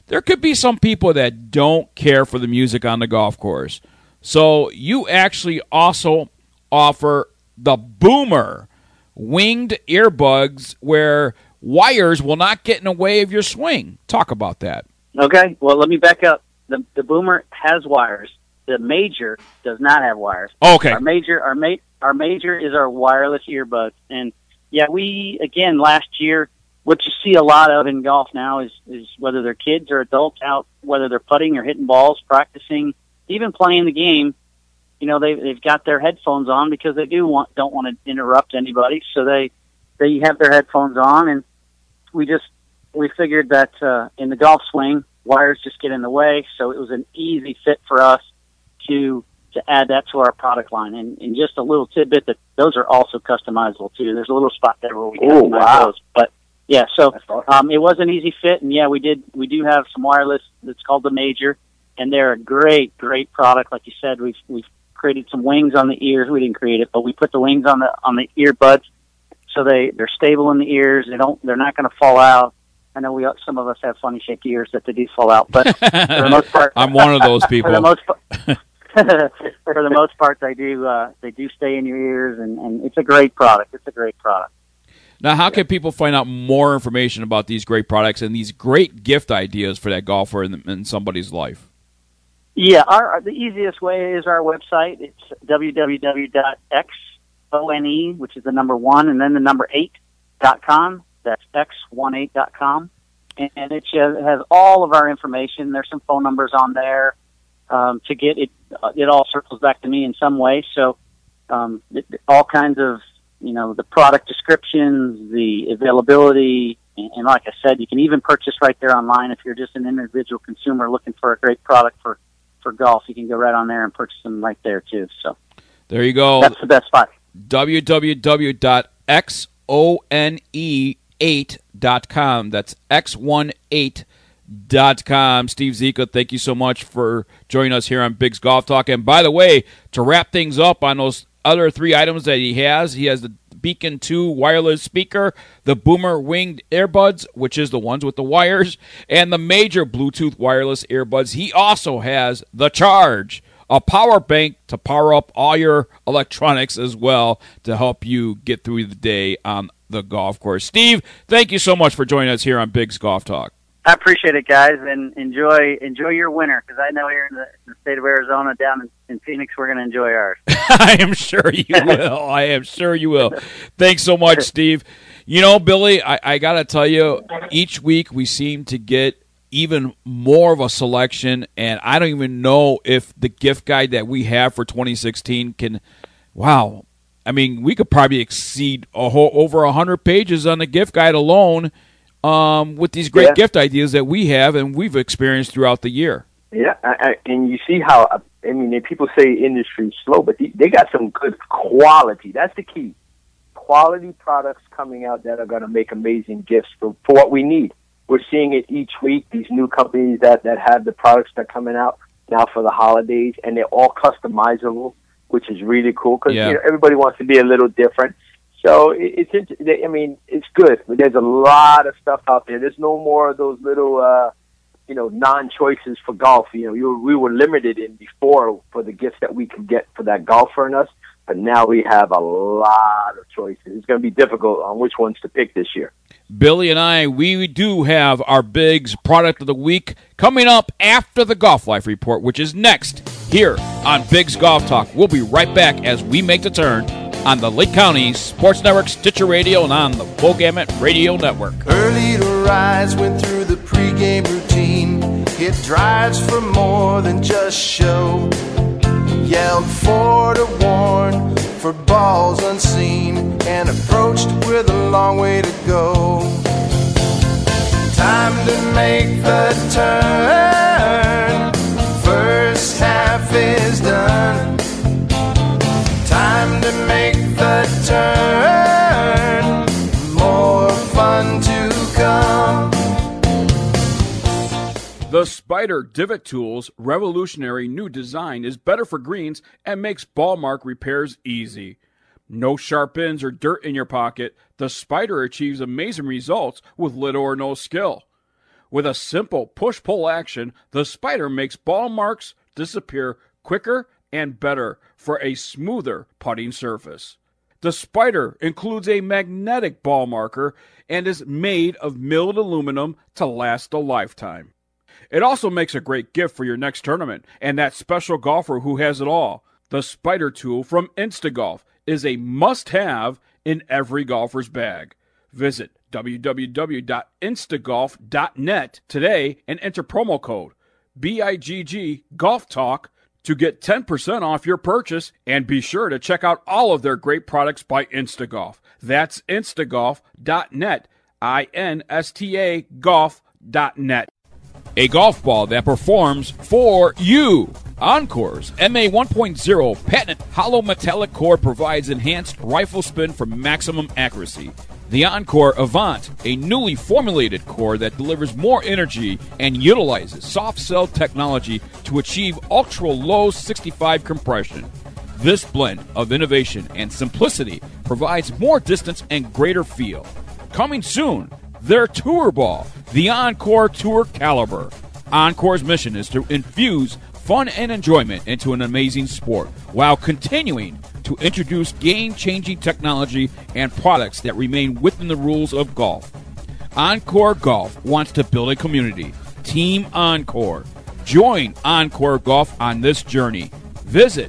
there could be some people that don't care for the music on the golf course. So you actually also offer the Boomer winged earbuds where wires will not get in the way of your swing. Talk about that. Okay, well, let me back up. The Boomer has wires. The Major does not have wires. Okay. Our Major is our wireless earbuds. And, yeah, again, last year, what you see a lot of in golf now is whether they're kids or adults out, whether they're putting or hitting balls, practicing, even playing the game, you know, they've got their headphones on because they don't want to interrupt anybody. So they have their headphones on, and we figured that in the golf swing, wires just get in the way. So it was an easy fit for us to add that to our product line. And just a little tidbit that those are also customizable too. There's a little spot there where we customize those. But yeah, so it was an easy fit, and yeah, we do have some wireless that's called the Major, and they're a great product. Like you said, we've created some wings on the ears. We didn't create it, but we put the wings on the earbuds, so they're stable in the ears. They're not going to fall out. I know some of us have funny shaped ears that they do fall out, but for the most part, I'm one of those people. For the most part, they do stay in your ears, and it's a great product. It's a great product. Now, how can people find out more information about these great products and these great gift ideas for that golfer in somebody's life? Yeah, the easiest way is our website. It's www.xone, which is the number 1, and then the number 8.com. That's x18.com. And it has all of our information. There's some phone numbers on there to get it. It all circles back to me in some way. So all kinds of, the product descriptions, the availability, and like I said, you can even purchase right there online if you're just an individual consumer looking for a great product for golf. You can go right on there and purchase them right there too. So there you go. That's the best spot. www.xone8.com. That's x18.com. Steve Zeika, thank you so much for joining us here on Big's Golf Talk. And by the way, to wrap things up on those other 3 items that he has the Beacon 2 wireless speaker, the Boomer winged earbuds, which is the ones with the wires, and the Major Bluetooth wireless earbuds. He also has the Charge, a power bank to power up all your electronics as well to help you get through the day on the golf course. Steve, thank you so much for joining us here on Big's Golf Talk. I appreciate it, guys, and enjoy your winter, because I know here in the state of Arizona, down in Phoenix, we're going to enjoy ours. I am sure you will. Thanks so much, Steve. Billy, I got to tell you, each week we seem to get even more of a selection, and I don't even know if the gift guide that we have for 2016 can, wow. I mean, we could probably exceed over 100 pages on the gift guide alone with these great gift ideas that we have and we've experienced throughout the year. Yeah, and you see how, people say industry's slow, but they got some good quality. That's the key. Quality products coming out that are going to make amazing gifts for what we need. We're seeing it each week, these new companies that have the products that are coming out now for the holidays, and they're all customizable, which is really cool because everybody wants to be a little different. So it's good. But there's a lot of stuff out there. There's no more of those little, non-choices for golf. We were limited in before for the gifts that we could get for that golfer and us. But now we have a lot of choices. It's going to be difficult on which ones to pick this year. Billy and we do have our Big's Product of the Week coming up after the Golf Life Report, which is next here on Big's Golf Talk. We'll be right back as we make the turn on the Lake County Sports Network, Stitcher Radio, and on the Full Gamut Radio Network. Early to rise, went through the pregame routine. Hit drives for more than just show. Yelled 4 to warn for balls unseen, and approached with a long way to go. Time to make the turn. First half is done. Time to make the turn. More fun to come. The Spider Divot Tool's revolutionary new design is better for greens and makes ball mark repairs easy. No sharp ends or dirt in your pocket, the Spider achieves amazing results with little or no skill. With a simple push-pull action, the Spider makes ball marks disappear quicker and better for a smoother putting surface. The Spider includes a magnetic ball marker and is made of milled aluminum to last a lifetime. It also makes a great gift for your next tournament and that special golfer who has it all. The Spider tool from Instagolf is a must-have in every golfer's bag. Visit www.instagolf.net today and enter promo code BIGG Golf Talk to get 10% off your purchase, and be sure to check out all of their great products by Instagolf. That's instagolf.net, INSTA golf.net. A golf ball that performs for you. Encore's MA 1.0 patented hollow metallic core provides enhanced rifle spin for maximum accuracy. The Encore Avant, a newly formulated core that delivers more energy and utilizes soft cell technology to achieve ultra-low 65 compression. This blend of innovation and simplicity provides more distance and greater feel. Coming soon, their tour ball, the Encore Tour Caliber. Encore's mission is to infuse fun and enjoyment into an amazing sport while continuing to introduce game-changing technology and products that remain within the rules of golf. Encore Golf wants to build a community. Team Encore. Join Encore Golf on this journey. Visit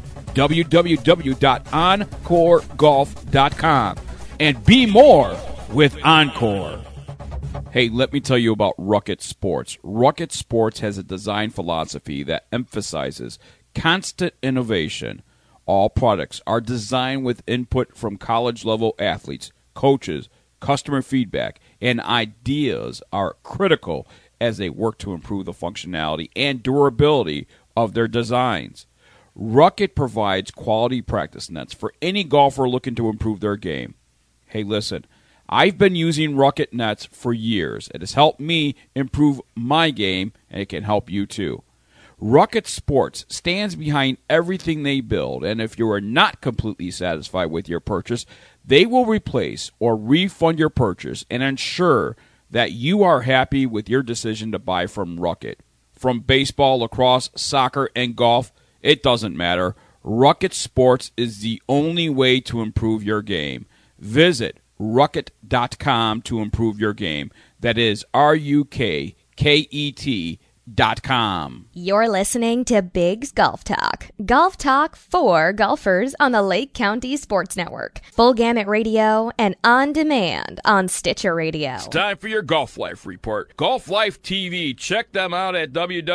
www.encoregolf.com and be more with Encore. Hey, let me tell you about Rocket Sports. Rocket Sports has a design philosophy that emphasizes constant innovation. All products are designed with input from college-level athletes, coaches, customer feedback, and ideas are critical as they work to improve the functionality and durability of their designs. Rocket provides quality practice nets for any golfer looking to improve their game. Hey, listen, I've been using Rocket nets for years. It has helped me improve my game, and it can help you too. Rocket Sports stands behind everything they build, and if you are not completely satisfied with your purchase, they will replace or refund your purchase and ensure that you are happy with your decision to buy from Rocket. From baseball, lacrosse, soccer, and golf, it doesn't matter. Rocket Sports is the only way to improve your game. Visit Rocket.com to improve your game. That is RUKKET.com. You're listening to Big's Golf Talk. Golf Talk for golfers on the Lake County Sports Network. Full Gamut Radio and on demand on Stitcher Radio. It's time for your Golf Life report. Golf Life TV. Check them out at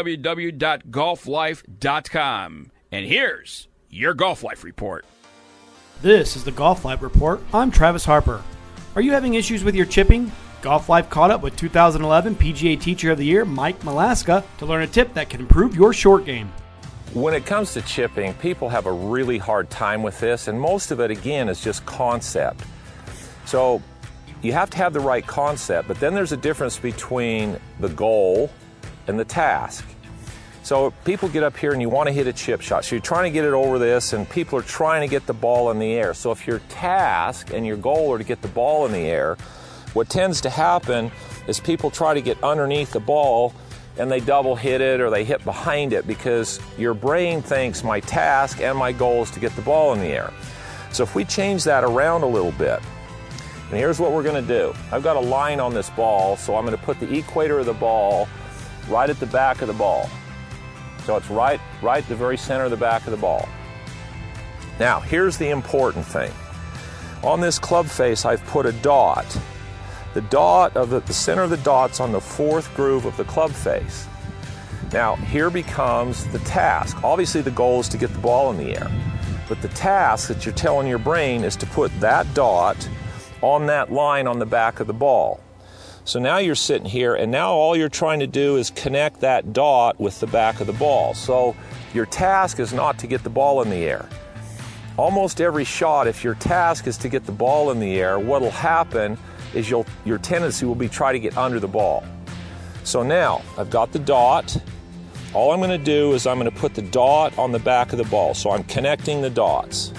www.golflife.com. And here's your Golf Life report. This is the Golf Life report. I'm Travis Harper. Are you having issues with your chipping? Golf Life caught up with 2011 PGA Teacher of the Year Mike Malaska to learn a tip that can improve your short game. When it comes to chipping, people have a really hard time with this, and most of it, again, is just concept. So you have to have the right concept, but then there's a difference between the goal and the task. So people get up here and you want to hit a chip shot. So you're trying to get it over this, and people are trying to get the ball in the air. So if your task and your goal are to get the ball in the air, what tends to happen is people try to get underneath the ball and they double hit it or they hit behind it because your brain thinks my task and my goal is to get the ball in the air. So if we change that around a little bit, and here's what we're going to do. I've got a line on this ball, so I'm going to put the equator of the ball right at the back of the ball. So it's right at the very center of the back of the ball. Now, here's the important thing. On this club face, I've put a dot. The dot of the center of the dot's on the fourth groove of the club face. Now, here becomes the task. Obviously, the goal is to get the ball in the air. But the task that you're telling your brain is to put that dot on that line on the back of the ball. So now you're sitting here, and now all you're trying to do is connect that dot with the back of the ball. So your task is not to get the ball in the air. Almost every shot, if your task is to get the ball in the air, what'll happen is your tendency will be try to get under the ball. So now I've got the dot. All I'm going to do is I'm going to put the dot on the back of the ball. So I'm connecting the dots.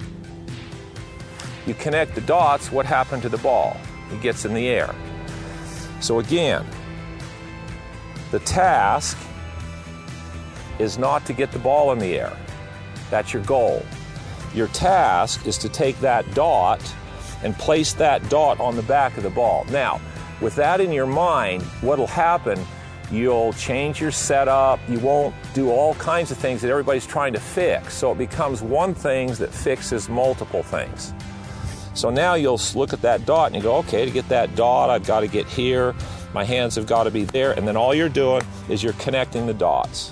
You connect the dots, what happened to the ball? It gets in the air. So again, The task is not to get the ball in the air. That's your goal. Your task is to take that dot and place that dot on the back of the ball. Now, with that in your mind, what'll happen, you'll change your setup, you won't do all kinds of things that everybody's trying to fix. So it becomes one thing that fixes multiple things. So now you'll look at that dot and you go, okay, to get that dot, I've got to get here, my hands have got to be there, and then all you're doing is you're connecting the dots.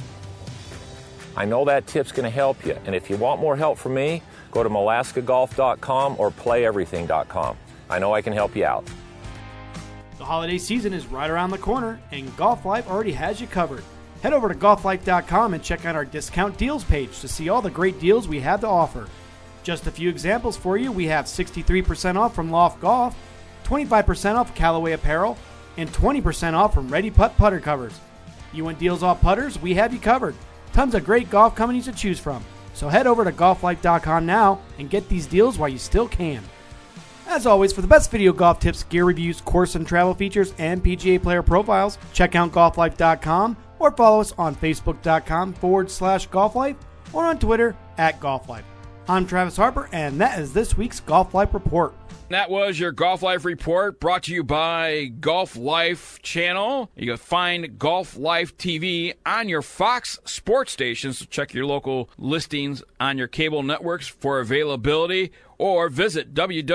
I know that tip's going to help you, and if you want more help from me, go to MalaskaGolf.com or PlayEverything.com. I know I can help you out. The holiday season is right around the corner, and Golf Life already has you covered. Head over to GolfLife.com and check out our discount deals page to see all the great deals we have to offer. Just a few examples for you. We have 63% off from Loft Golf, 25% off Callaway apparel, and 20% off from Ready Putt putter covers. You want deals off putters? We have you covered. Tons of great golf companies to choose from. So head over to GolfLife.com now and get these deals while you still can. As always, for the best video golf tips, gear reviews, course and travel features, and PGA player profiles, check out GolfLife.com or follow us on Facebook.com/GolfLife or on Twitter @GolfLife. I'm Travis Harper, and that is this week's Golf Life Report. That was your Golf Life Report, brought to you by Golf Life Channel. You can find Golf Life TV on your Fox sports stations, so check your local listings on your cable networks for availability, or visit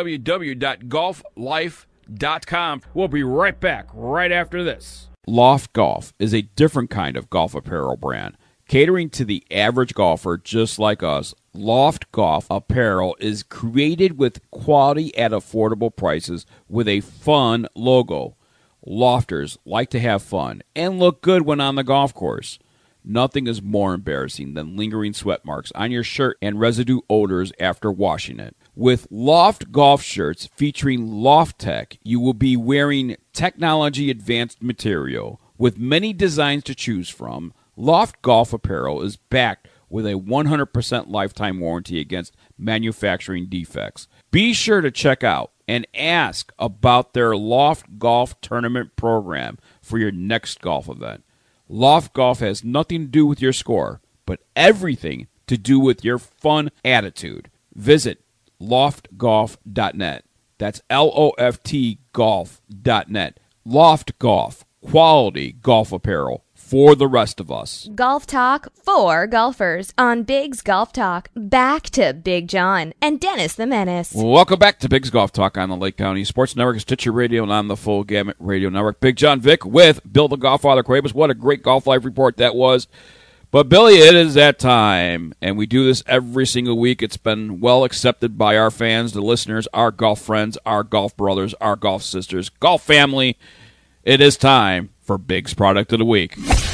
www.golflife.com. We'll be right back right after this. Loft Golf is a different kind of golf apparel brand, catering to the average golfer just like us. Loft Golf apparel is created with quality at affordable prices with a fun logo. Lofters like to have fun and look good when on the golf course. Nothing is more embarrassing than lingering sweat marks on your shirt and residue odors after washing it. With Loft Golf shirts featuring Loft Tech, you will be wearing technology-advanced material. With many designs to choose from, Loft Golf apparel is backed with a 100% lifetime warranty against manufacturing defects. Be sure to check out and ask about their Loft Golf Tournament program for your next golf event. Loft Golf has nothing to do with your score, but everything to do with your fun attitude. Visit loftgolf.net. That's LOFT golf.net. Loft Golf, quality golf apparel for the rest of us. Golf Talk for golfers on Biggs Golf Talk. Back to Big John and Dennis the Menace. Welcome back to Biggs Golf Talk on the Lake County Sports Network, Stitcher Radio, and on the Full Gamut Radio Network. Big John Vick with Bill the Golffather Cuevas. What a great Golf Life report that was. But, Billy, it is that time, and we do this every single week. It's been well accepted by our fans, the listeners, our golf friends, our golf brothers, our golf sisters, golf family. It is time for Biggs Product of the Week.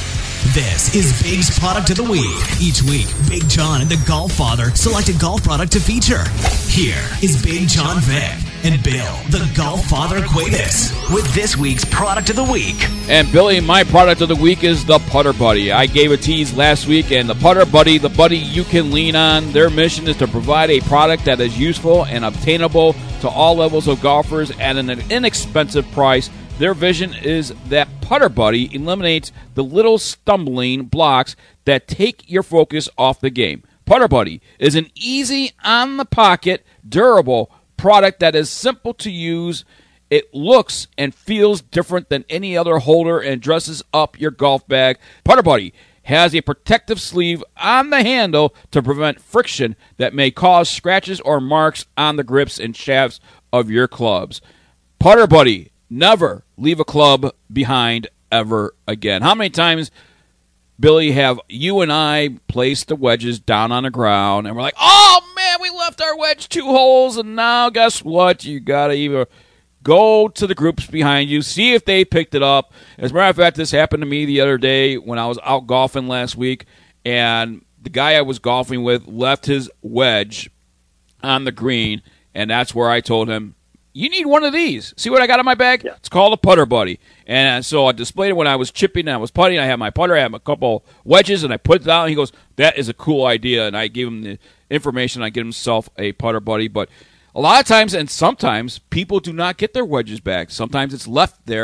This is Biggs Product of the Week. Each week, Big John and the Golffather select a golf product to feature. Here is Big John Vick and Bill, the Golffather Cuevas, with this week's Product of the Week. And Billy, my Product of the Week is the Putter Buddy. I gave a tease last week, and the Putter Buddy, the buddy you can lean on. Their mission is to provide a product that is useful and obtainable to all levels of golfers at an inexpensive price. Their vision is that Putter Buddy eliminates the little stumbling blocks that take your focus off the game. Putter Buddy is an easy, on-the-pocket, durable product that is simple to use. It looks and feels different than any other holder and dresses up your golf bag. Putter Buddy has a protective sleeve on the handle to prevent friction that may cause scratches or marks on the grips and shafts of your clubs. Putter Buddy, never leave a club behind ever again. How many times, Billy, have you and I placed the wedges down on the ground and we're like, oh, man, we left our wedge 2 holes, and now guess what? You got to either go to the groups behind you, see if they picked it up. As a matter of fact, this happened to me the other day when I was out golfing last week, and the guy I was golfing with left his wedge on the green, and that's where I told him, you need one of these. See what I got in my bag? Yeah. It's called a Putter Buddy. And so I displayed it when I was chipping and I was putting. I had my putter, I had a couple wedges, and I put it down. And he goes, that is a cool idea. And I gave him the information. I get himself a Putter Buddy. But a lot of times and sometimes people do not get their wedges back. Sometimes it's left there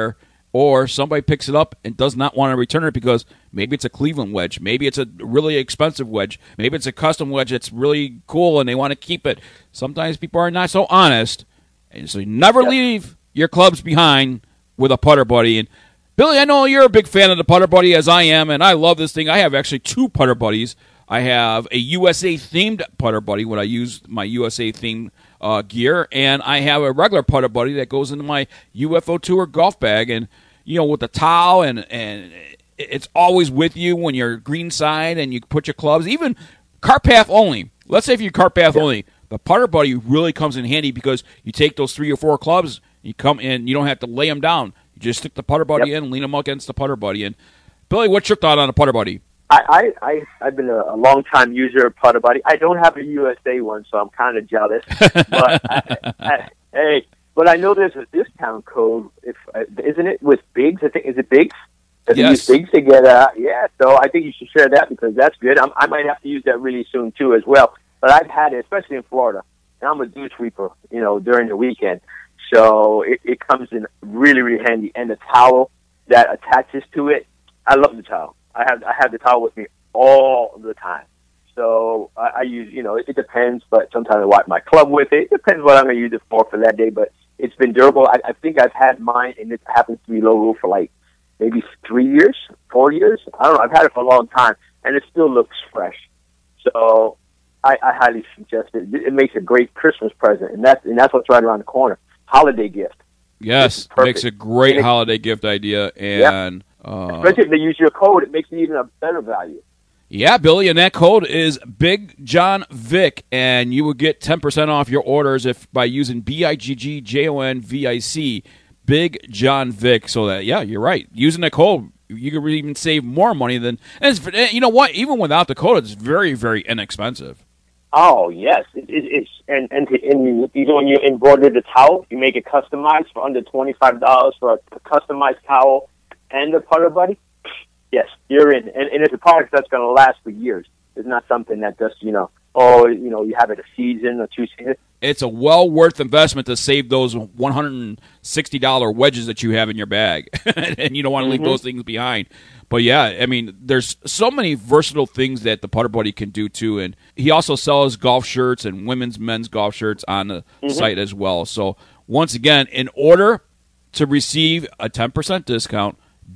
or somebody picks it up and does not want to return it because maybe it's a Cleveland wedge, maybe it's a really expensive wedge, maybe it's a custom wedge that's really cool and they want to keep it. Sometimes people are not so honest, and so you never leave your clubs behind with a Putter Buddy. And Billy, I know you're a big fan of the Putter Buddy, as I am, and I love this thing. I have actually 2 Putter Buddies. I have a USA-themed Putter Buddy when I use my USA-themed gear, and I have a regular Putter Buddy that goes into my UFO Tour golf bag, and with the towel, and it's always with you when you're greenside and you put your clubs, even cart path only. Let's say if you're cart path only, the Putter Buddy really comes in handy because you take those 3 or 4 clubs, you come in, you don't have to lay them down. You just stick the Putter Buddy in, lean them against the Putter Buddy. And Billy, what's your thought on the Putter Buddy? I've been a long time user of Putter Buddy. I don't have a USA one, so I'm kind of jealous. But but I know there's a discount code. Isn't it with Biggs? I think is it Biggs? Use Biggs to get So I think you should share that because that's good. I might have to use that really soon too as well. But I've had it, especially in Florida. And I'm a dew sweeper, during the weekend. So it comes in really, really handy. And the towel that attaches to it, I love the towel. I have the towel with me all the time. So I use, it depends, but sometimes I wipe my club with it. It depends what I'm going to use it for that day, but it's been durable. I think I've had mine, and it happens to be low for like maybe 3 years, 4 years. I don't know. I've had it for a long time, and it still looks fresh. So I highly suggest it. It makes a great Christmas present, and that's what's right around the corner. Holiday gift. Yes, makes a great holiday gift idea, and especially if they use your code, it makes it even a better value. Yeah, Billy, and that code is Big John Vic, and you will get 10% off your orders if by using BIGGJONVIC, Big John Vic. So that you're right. Using that code, you could even save more money than. And it's, you know what? Even without the code, it's very, very inexpensive. Oh yes, it's and even when you embroider the towel, you make it customized for under $25 for a customized towel and a Putter Buddy. Yes, you're in, and it's a product that's going to last for years. It's not something that just you have it a season or 2 seasons. It's a well worth investment to save those $160 wedges that you have in your bag, and you don't want to leave those things behind. But yeah, I mean, there's so many versatile things that the Putter Buddy can do too, and he also sells golf shirts and men's golf shirts on the site as well. So once again, in order to receive a 10% discount,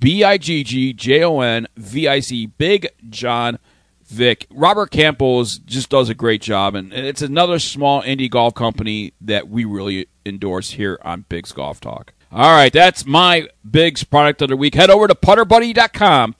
BIGGJONVIC, Big John Vic. Robert Campos just does a great job, and it's another small indie golf company that we really endorse here on Biggs Golf Talk. All right, that's my Biggs product of the week. Head over to PutterBuddy.com,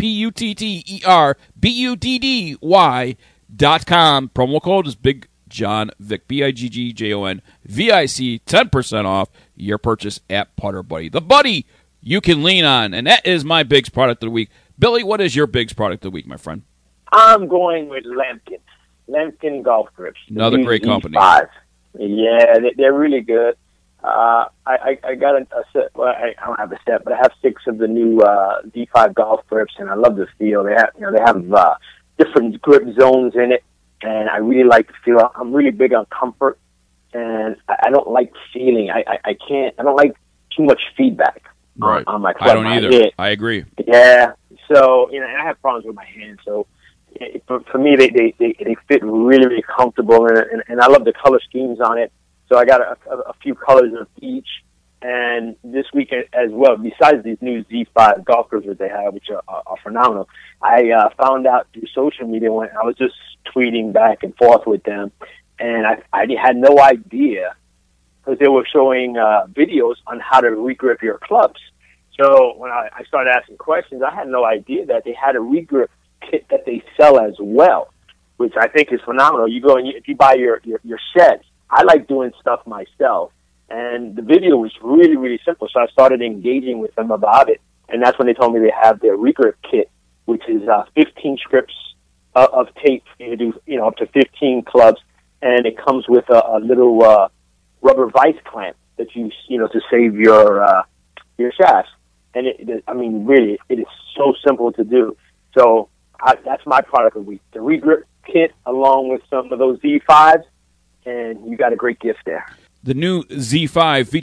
PutterBuddy.com. Promo code is Big John Vic, BIGGJONVIC, 10% off your purchase at Putter Buddy. The buddy you can lean on, and that is my Biggs product of the week. Billy, what is your Biggs product of the week, my friend? I'm going with Lemkin golf grips. Another great company. Yeah, they're really good. I got a set. Well, I don't have a set, but I have 6 of the new D5 golf grips, and I love the feel. They have different grip zones in it, and I really like the feel. I'm really big on comfort, and I don't like feeling. I don't like too much feedback on my club. I don't either. I agree. Yeah. So and I have problems with my hands. So for me, they fit really, really comfortable, and I love the color schemes on it. So I got a few colors of each, and this weekend as well, besides these new Z5 golf grips that they have, which are phenomenal, I found out through social media when I was just tweeting back and forth with them, and I had no idea because they were showing videos on how to regrip your clubs. So when I started asking questions, I had no idea that they had a regrip kit that they sell as well, which I think is phenomenal. You go and if you buy your set, I like doing stuff myself, and the video was really, really simple. So I started engaging with them about it, and that's when they told me they have their regrip kit, which is 15 strips of tape. You do up to 15 clubs, and it comes with a little rubber vice clamp that you to save your shafts. And really, it is so simple to do. So that's my product of the week: the regrip kit, along with some of those Z5s. And you got a great gift there. The new Z5 features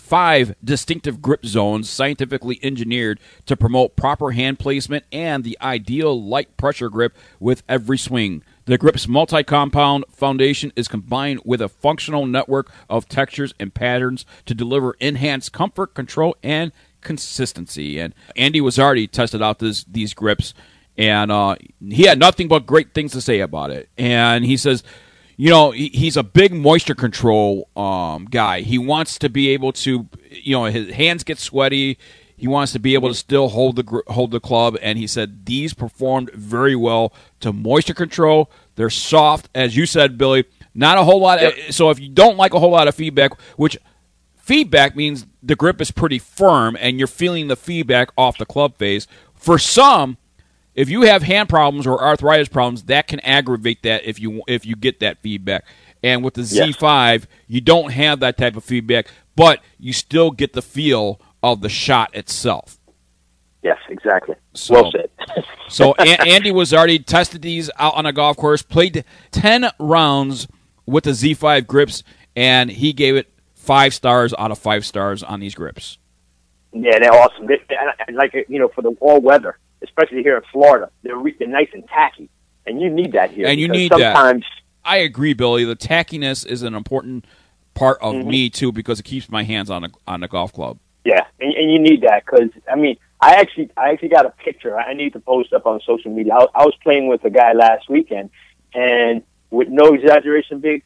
5 distinctive grip zones scientifically engineered to promote proper hand placement and the ideal light pressure grip with every swing. The grip's multi-compound foundation is combined with a functional network of textures and patterns to deliver enhanced comfort, control, and consistency. And Andy Wazzardi tested out these grips, and he had nothing but great things to say about it. And he says, you know, he's a big moisture control guy. He wants to be able to, you know, his hands get sweaty. He wants to be able to still hold the club, and he said these performed very well to moisture control. They're soft, as you said, Billy. Not a whole lot. So if you don't like a whole lot of feedback, which feedback means the grip is pretty firm, and you're feeling the feedback off the club face. For some, if you have hand problems or arthritis problems, that can aggravate that if you get that feedback. And with the Z5, you don't have that type of feedback, but you still get the feel of the shot itself. Yes, exactly. So, well said. So Andy Wazzardi tested these out on a golf course, played 10 rounds with the Z5 grips, and he gave it 5 stars out of 5 stars on these grips. Yeah, they're awesome. Like, you know, for the all weather, especially here in Florida, they're nice and tacky, and you need that here. And you need sometimes that. I agree, Billy. The tackiness is an important part of me too, because it keeps my hands on the golf club. Yeah, and you need that because, I mean, I actually got a picture I need to post up on social media. I was playing with a guy last weekend, and with no exaggeration, Big,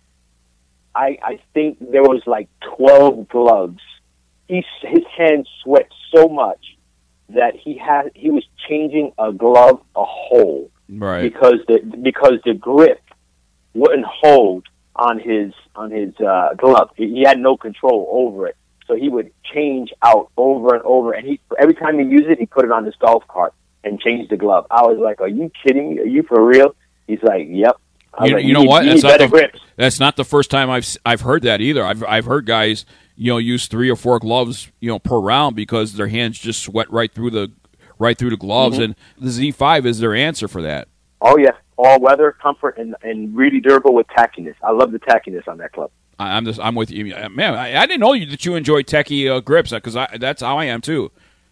I think there was like 12 gloves. His hands sweat so much that he was changing a glove a hole, right? Because the grip wouldn't hold on his glove. He had no control over it. So he would change out over and over, and every time he used it, he put it on his golf cart and changed the glove. I was like, "Are you kidding me? Are you for real?" He's like, "Yep." You know what? That's not the first time I've heard that either. I've heard guys, you know, use 3 or 4 gloves, you know, per round because their hands just sweat right through the gloves, and the Z5 is their answer for that. Oh yeah, all weather, comfort, and really durable with tackiness. I love the tackiness on that club. I'm with you, man. I didn't know that you enjoy techie grips because that's how I am too.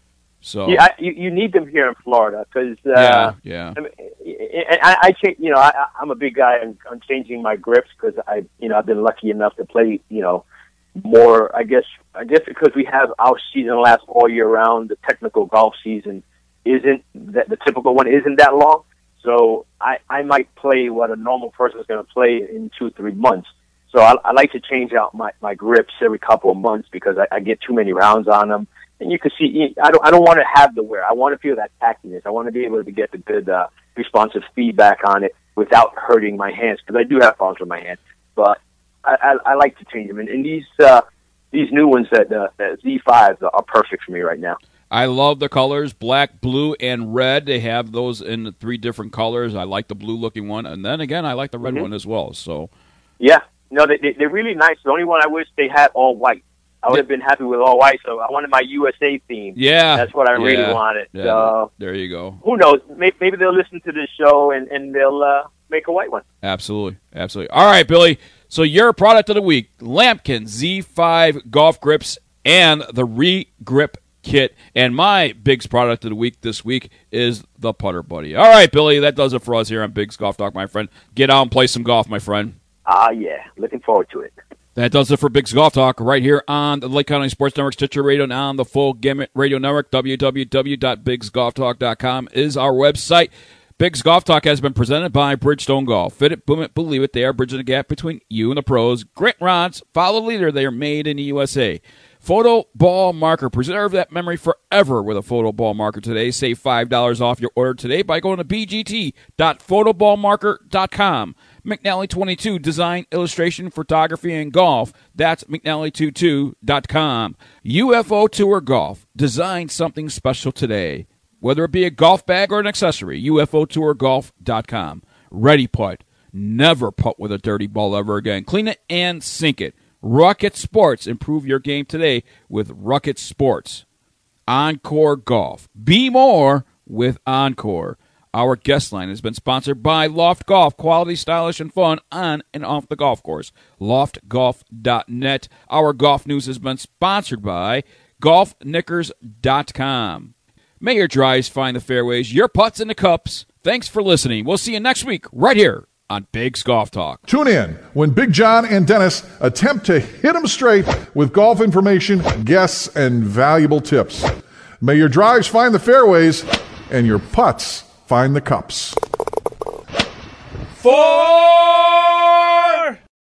So yeah, you need them here in Florida because yeah. I mean, and I change. You know, I'm a big guy on changing my grips because I've been lucky enough to play, you know, more. I guess because we have our season lasts all year round. The technical golf season isn't that the typical one isn't that long. So I might play what a normal person is going to play in 2-3 months. So I like to change out my grips every couple of months because I get too many rounds on them. And you can see, I don't want to have the wear. I want to feel that tackiness. I want to be able to get the good responsive feedback on it without hurting my hands because I do have problems with my hands. But I like to change them. And these new ones that Z5s are perfect for me right now. I love the colors, black, blue, and red. They have those in 3 different colors. I like the blue-looking one. And then, again, I like the red one as well. So yeah. No, they're really nice. The only one I wish they had all white. I would have been happy with all white, so I wanted my USA theme. Yeah. That's what I really wanted. Yeah. So, there you go. Who knows? Maybe they'll listen to this show and they'll make a white one. Absolutely. All right, Billy. So your product of the week, Lampkin Z5 golf grips and the Re-Grip Kit. And my Biggs product of the week this week is the Putter Buddy. All right, Billy, that does it for us here on Biggs Golf Talk, my friend. Get out and play some golf, my friend. Yeah. Looking forward to it. That does it for Biggs Golf Talk right here on the Lake County Sports Network, Stitcher Radio, and on the Full Gamut Radio Network. www.biggsgolftalk.com is our website. Biggs Golf Talk has been presented by Bridgestone Golf. Fit it, boom it, believe it. They are bridging the gap between you and the pros. Grant rods, follow the leader. They are made in the USA. Photo Ball Marker. Preserve that memory forever with a Photo Ball Marker today. Save $5 off your order today by going to bgt.photoballmarker.com. McNally 22, design, illustration, photography, and golf. That's McNally22.com. UFO Tour Golf. Design something special today. Whether it be a golf bag or an accessory, UFOTourGolf.com. Ready Putt. Never putt with a dirty ball ever again. Clean it and sink it. Rucket Sports. Improve your game today with Rucket Sports. Encore Golf. Be more with Encore. Our guest line has been sponsored by Loft Golf, quality, stylish, and fun on and off the golf course. LoftGolf.net. Our golf news has been sponsored by GolfKnickers.com. May your drives find the fairways, your putts in the cups. Thanks for listening. We'll see you next week right here on Big's Golf Talk. Tune in when Big John and Dennis attempt to hit them straight with golf information, guests, and valuable tips. May your drives find the fairways and your putts find the cups. 4